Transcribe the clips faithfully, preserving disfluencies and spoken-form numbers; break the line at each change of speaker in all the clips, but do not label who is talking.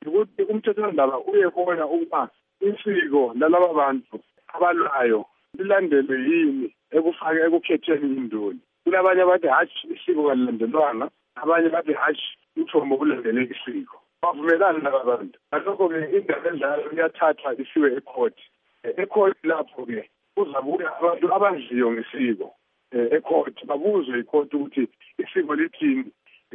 ukuthi umthethwandaba uyebona ukuba isiko lalaba bantu abalwayo lilandelwe yini ekufake ekukhetheni indoni. Kulabanye abathi hatshi isiko kalilandelwanga, abanye bathi hatshi umthombo kulandeleka isiko. Bavumelana laba bantu. Ngakho-ke indaba enjalo iyathathwa isiwe ecourt. Ecourt lapho-ke kuzabuya abantu abaziyo ngesiko. Ecourt babuzwe icourt ukuthi isiko lithini.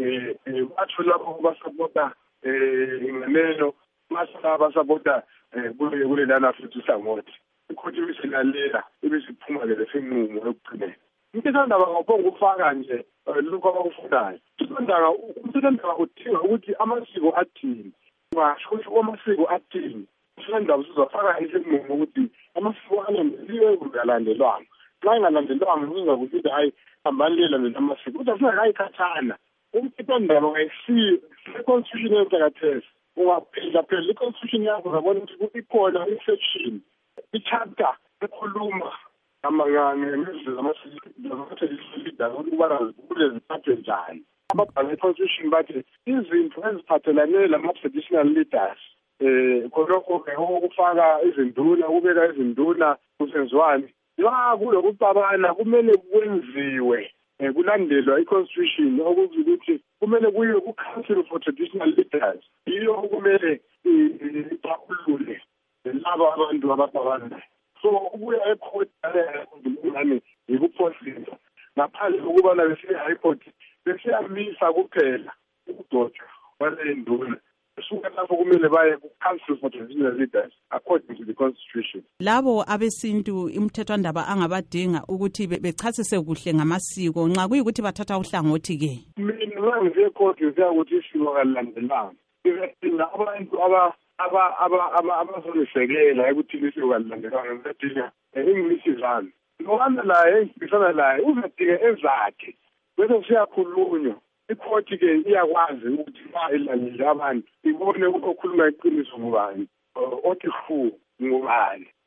Batho lapho basapota inganeno masala basapota kule kule lana futhi usangothi. Icourt ibisilalela ibisiphuma ke lesinqumo yokugcinela. Umthethwandaba ngobonga ukufaka nje lokho abakufunayo. Umthethwandaba umthethwandaba udinga ukuthi amasiko athini. Ngasho ukuthi amasiko athini. Umthethwandaba uzofaka isinqumo ukuthi amasiko alandeliwe kungalandelwanga. Xa ingalandelwanga kuzokuthi hayi ambalela nelamasiko. Uzofuna ayikhathana. Umthethwandaba ngayisi constitution yomthakathesi. Ungaphela phela iconstitution yakho uzabona ukuthi ikhona isection, i-chapter ekhuluma amangane ngezinto zamasiko ukubana kule ziphathwe njani. Ababhala i-constitution bathi izinto eziphathelane lama-traditional leaders eh khonokho-ke okufaka izinduna, ukubeka izinduna kusenziwani la kulokubabana kumele kwenziwe kulandelwa i-constitution okuzukuthi kumele kuye ku-Council for Traditional Leaders. Yiyo okumele iqaphulule laba abantu abababana. So ukuya ecourt ngani yikuphosisa ngaphandle ukubana bese high court besiyamisa kuphela ukudotshwa wale nduna. Suka lapho kumele baye ku-Council for Traditional Leaders according to the constitution.
Labo abesintu umthethwandaba angabadinga ukuthi bechasise kuhle ngamasiko nxa kuyikuthi bathatha uhlangothi ke.
Mina ngize court ukuthi isiko kalilandelanga. Ngidinga abantu aba aba aba abazosekela ukuthi isiko kalilandelanga ngidinga inglisizana. Ngoba la ngisana la uzadinga ezakhe. Bese siyakhulunywa. I-court ke iyakwazi ukuthi ba ilandele abantu ibone ukukhuluma iqiniso ngubani othi fu ngubani.